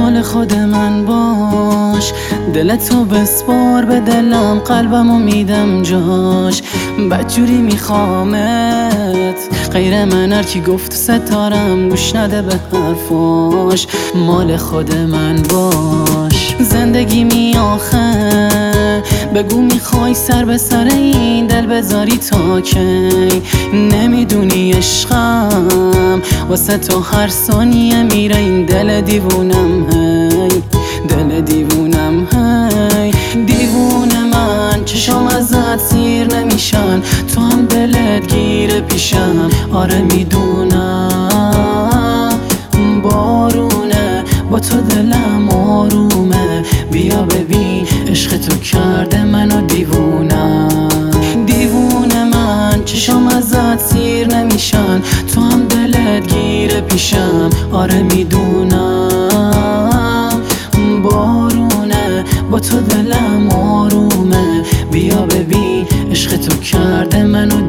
مال خود من باش، دلتو بسپار به دلم، قلبمو میدم جاش. بدجوری میخوامت، غیر من هر کی گفت ستارم گوش نده به حرفاش. مال خود من باش، زندگی می آخه بگو میخوای سر به سر این دل بذاری تا کی؟ نمیدونی عشقم واسه تو هر ثانیه میره این دل دیوونم، هی دل دیوونم، هی دیوونه من. چشم ازت سیر نمیشن، تو هم دلت گیره پیشم. آره میدونم بارونه، با تو دلم آرومه. بیا ببین عشق تو کرده منو دیوونم. دیوونه من، چشم ازت سیر نمیشن، تو هم دلت گیره پیشم. آره میدونم بارونه، با تو دلم آرومه. بیا ببین عشق تو کرده منو